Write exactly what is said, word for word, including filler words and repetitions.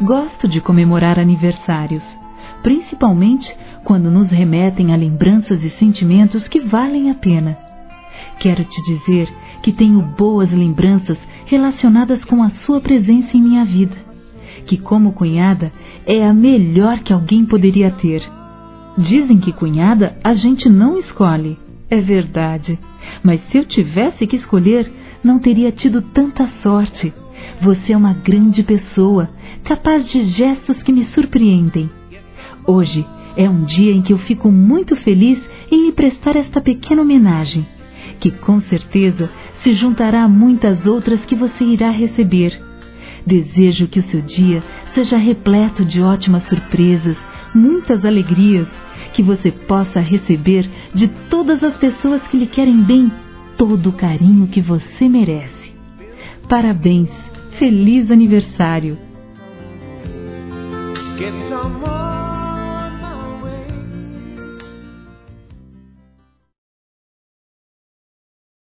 Gosto de comemorar aniversários, principalmente quando nos remetem a lembranças e sentimentos que valem a pena. Quero te dizer que tenho boas lembranças relacionadas com a sua presença em minha vida, que como cunhada é a melhor que alguém poderia ter. Dizem que cunhada a gente não escolhe. É verdade, mas se eu tivesse que escolher, não teria tido tanta sorte. Você é uma grande pessoa, capaz de gestos que me surpreendem. Hoje é um dia em que eu fico muito feliz em lhe prestar esta pequena homenagem, que com certeza se juntará a muitas outras que você irá receber. Desejo que o seu dia seja repleto de ótimas surpresas, muitas alegrias, que você possa receber de todas as pessoas que lhe querem bem todo o carinho que você merece. Parabéns! Feliz aniversário! Que tu amor